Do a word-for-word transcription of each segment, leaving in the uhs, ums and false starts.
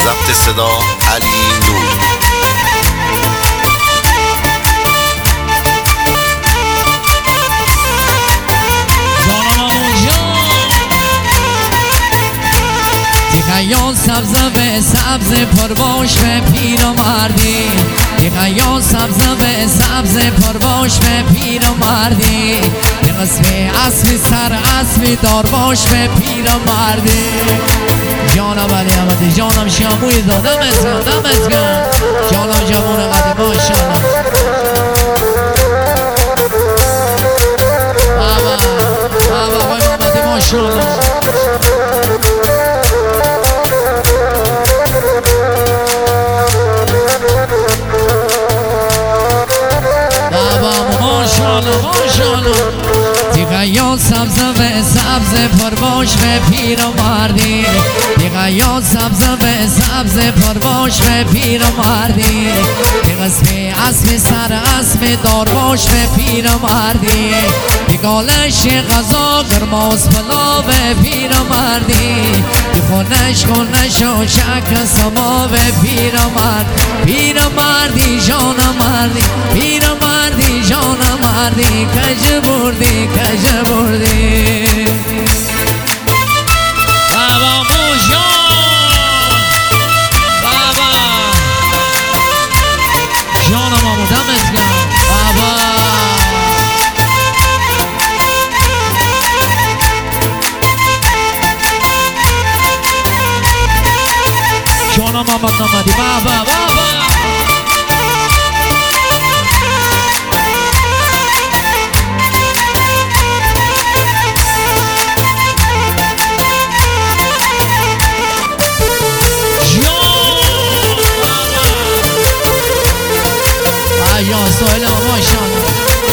ضبط صدا علی نور. دیگه سبز به سبز پرباش به پیر و مردی، دیگه سبز به سبز پرباش به پیر و مردی، دیگه اسبی سر اسبی دارباش به پیر و مردی. جانم علی احمدی، جانم شاموی دادم ازگم دم ازگم، جانم جوان قدیم ماشاءالله. بابا بابا آقای محمدی ماشاءالله. دیگه سبز به سبز پرباش به پیر و مردی، دیگه سبز به سبز پرباش به پیر و مردی، دیگه اسبی اسبی سر اسبی دارباش به پیر و مردی، دیگالش غذا گرماس پلا به پیر و مردی، خونش خونش و شکل سما به پیر و مرد. پیر و مردی جان مردی، پیر و مردی جان مردی، کج بردی کج بردی. بابا موجان بابا جانم آمودم ازگم بابا. جانم آمد نامدی بابا بابا. یا سوال ماشاءالله.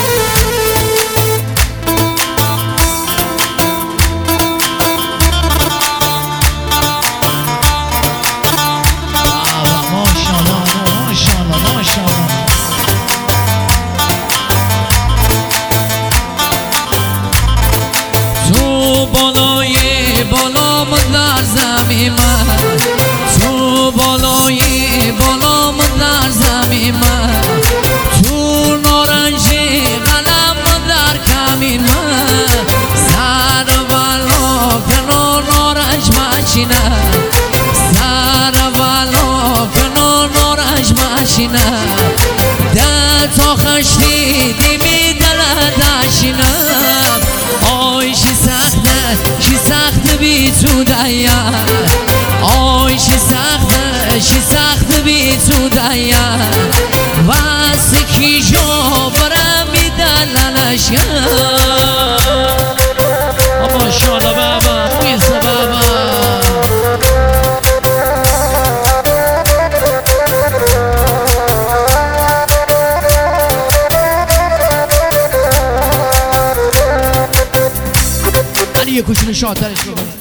تو بالای بالام در زمین من، تو بالای بالام در زمین من، تو نارنجی قلم در کمین من، سر بلا کنو نارنج مچینه، سر بلا کنو نارنج مچینه، ده تا خشتی دیمی دل داشینم. آی شی سخته شی سخته بی تو دیا، آی شی سخته شی سخته بی تو دیا، واسه کی جو برم میدلنش. ماشاءالله بابا میسه بابا. علی یه کوچولو شادترش بکنه.